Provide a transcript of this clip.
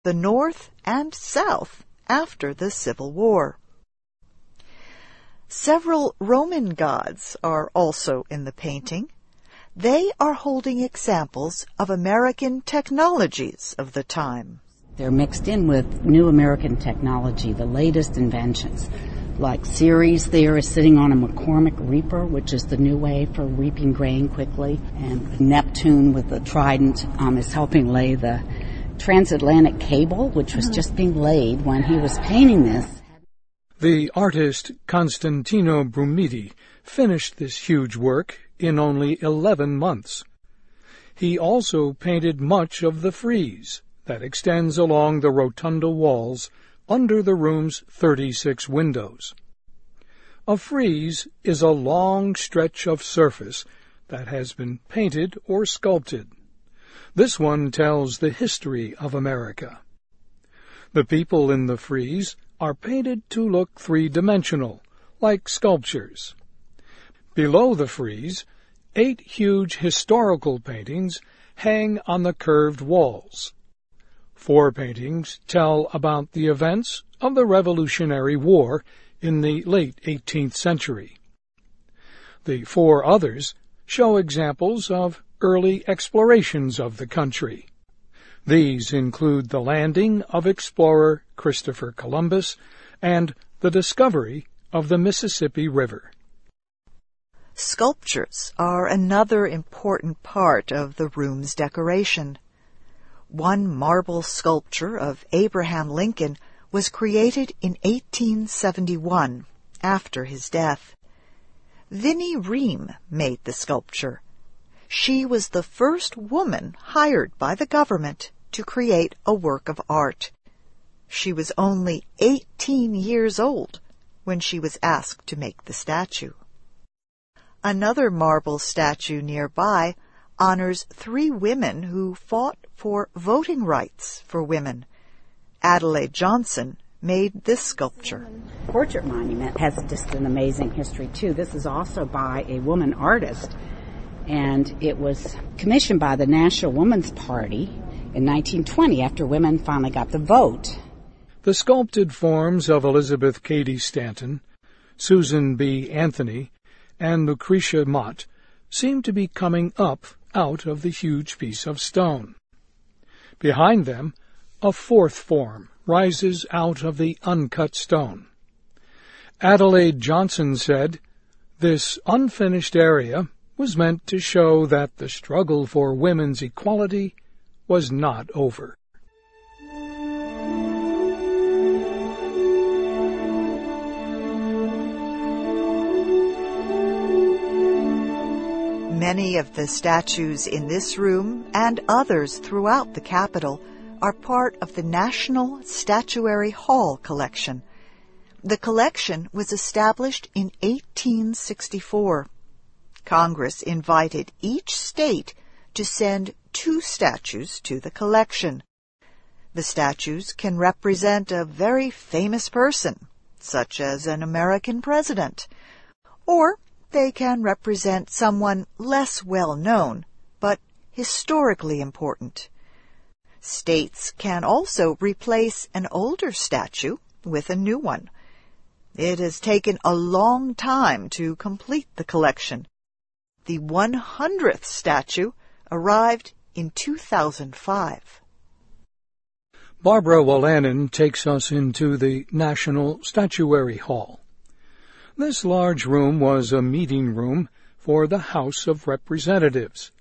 the North and South after the Civil War. Several Roman gods are also in the painting. They are holding examples of American technologies of the time. They're mixed in with new American technology, the latest inventions. Like Ceres there is sitting on a McCormick reaper, which is the new way for reaping grain quickly. And Neptune with the trident is helping lay the transatlantic cable, which was just being laid when he was painting this. The artist Constantino Brumidi finished this huge work in only 11 months. He also painted much of the frieze that extends along the rotunda walls under the room's 36 windows. A frieze is a long stretch of surface that has been painted or sculpted. This one tells the history of America. The people in the frieze are painted to look three-dimensional, like sculptures. Below the frieze, 8 huge historical paintings hang on the curved walls. 4 paintings tell about the events of the Revolutionary War in the late 18th century. The 4 others show examples of early explorations of the country. These include the landing of explorer Christopher Columbus and the discovery of the Mississippi River. Sculptures are another important part of the room's decoration. One marble sculpture of Abraham Lincoln was created in 1871, after his death. Vinnie Ream made the sculpture. She was the first woman hired by the government to create a work of art. She was only 18 years old when she was asked to make the statue. Another marble statue nearby honors 3 women who fought for voting rights for women. Adelaide Johnson made this sculpture. Portrait monument has just an amazing history, too. This is also by a woman artist, and it was commissioned by the National Woman's Party in 1920 after women finally got the vote. The sculpted forms of Elizabeth Cady Stanton, Susan B. Anthony, and Lucretia Mott seem to be coming up out of the huge piece of stone. Behind them, a 4th form rises out of the uncut stone. Adelaide Johnson said, "This unfinished area was meant to show that the struggle for women's equality was not over." Many of the statues in this room and others throughout the Capitol are part of the National Statuary Hall collection. The collection was established in 1864. Congress invited each state to send 2 statues to the collection. The statues can represent a very famous person, such as an American president, or they can represent someone less well known, but historically important. States can also replace an older statue with a new one. It has taken a long time to complete the collection. The 100th statue arrived in 2005. Barbara Wolanin takes us into the National Statuary Hall. This large room was a meeting room for the House of Representatives.